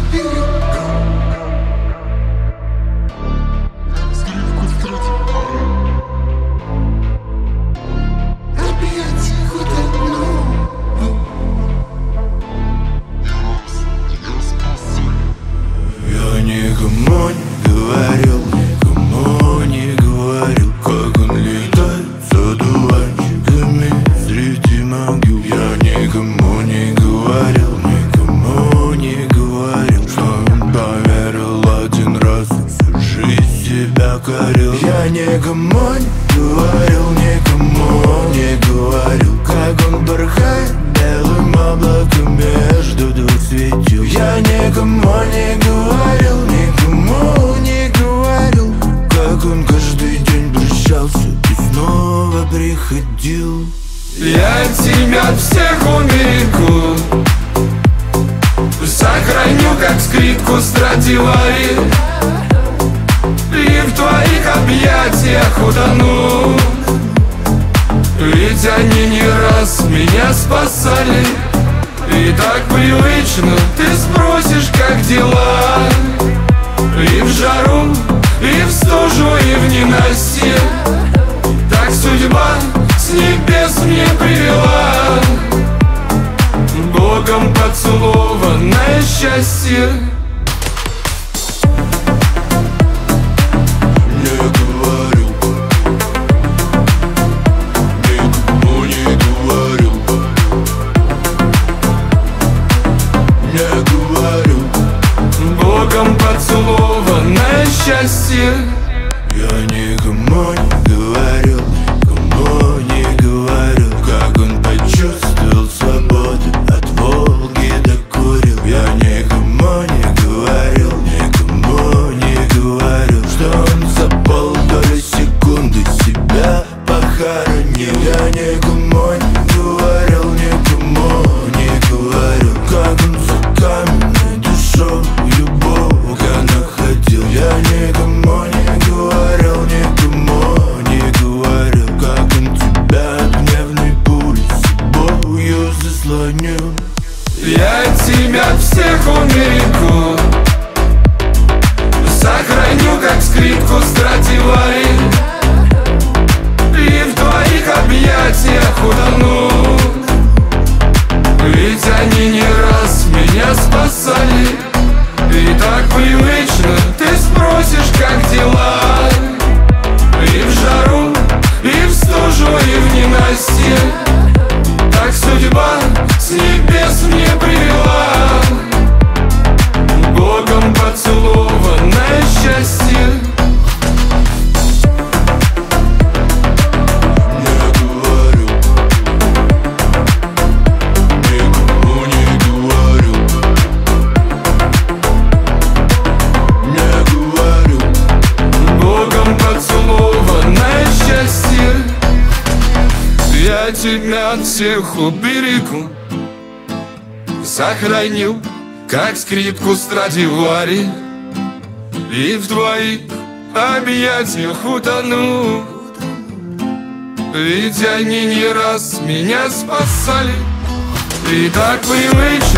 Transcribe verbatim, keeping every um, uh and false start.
Никому не говорил, никому не говорил, как он летает с одуванчиками среди могил. Я никому не говорил, никому не говорил, что он поверил один раз и всю жизнь себя корил. Я никому не говорил, никому не говорил, как он порхает белым облаком между двух светил. Я никому не говорил, никому не говорил, как он каждый день прощался и снова приходил. Я тебя от всех умерику сохраню, как скрипку Страдивари, и в твоих объятиях утону. Ведь они не раз меня спасали. И так привычно ты спросишь, как дела. И в жару, и в стужу, и в ненастье. Так судьба с небес мне привела. Богом поцелованное счастье. Богом поцелованное счастье. Я никому не говорил, никому не говорил, как он почувствовал свободу от Волги до Курил. Я никому не говорил, никому не говорил, что он за полторы секунды себя похоронил. Я никому не говорил, никому не говорил, как он за каменной душой Бога находил. Я никому не говорил, никому не говорил, как он тебя от гневной пули собою заслонил. Я тебя всех умерику сохраню, как скрипку Страдивари, и в твоих объятиях утону. Ведь они не раз меня спасали. И так привычно ты спросишь, как дела. И в жару, и в стужу, и в ненастье. Так судьба с небес мне привела. Богом поцелованное счастье. Я тебя от всех уберегу, сохраню, как скрипку Страдивари, и в твоих объятиях утону. Ведь они не раз меня спасали. И так привычно